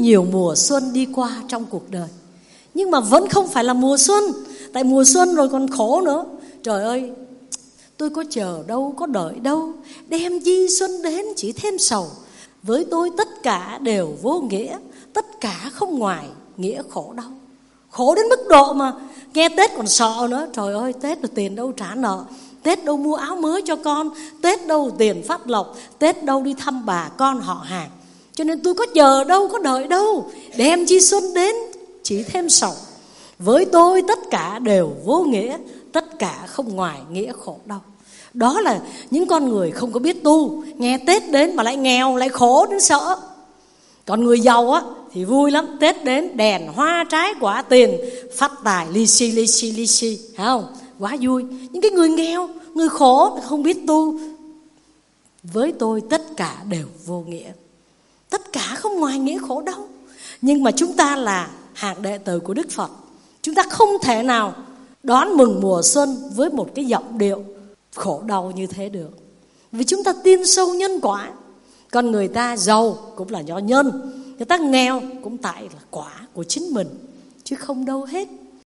nhiều mùa xuân đi qua trong cuộc đời, nhưng mà vẫn không phải là mùa xuân. Tại mùa xuân rồi còn khổ nữa. Trời ơi, tôi có chờ đâu, có đợi đâu, đem chi xuân đến chỉ thêm sầu. Với tôi tất cả đều vô nghĩa, tất cả không ngoài nghĩa khổ đau. Khổ đến mức độ mà nghe Tết còn sợ nữa. Trời ơi, Tết là tiền đâu trả nợ, Tết đâu mua áo mới cho con, Tết đâu tiền phát lộc, Tết đâu đi thăm bà con họ hàng. Cho nên tôi có chờ đâu, có đợi đâu, đem chi xuân đến chỉ thêm sầu. Với tôi tất cả đều vô nghĩa, tất cả không ngoài nghĩa khổ đau. Đó là những con người không có biết tu, nghe Tết đến mà lại nghèo, lại khổ đến sợ. Còn người giàu á thì vui lắm, Tết đến đèn hoa trái quả tiền, phát tài lì xì, phải không? Quá vui. Những cái người nghèo, người khổ không biết tu. Với tôi tất cả đều vô nghĩa, tất cả không ngoài nghĩa khổ đau. Nhưng mà chúng ta là hạng đệ tử của Đức Phật, chúng ta không thể nào đón mừng mùa xuân với một cái giọng điệu khổ đau như thế được. Vì chúng ta tin sâu nhân quả. Còn người ta giàu cũng là do nhân, người ta nghèo cũng tại là quả của chính mình, chứ không đâu hết.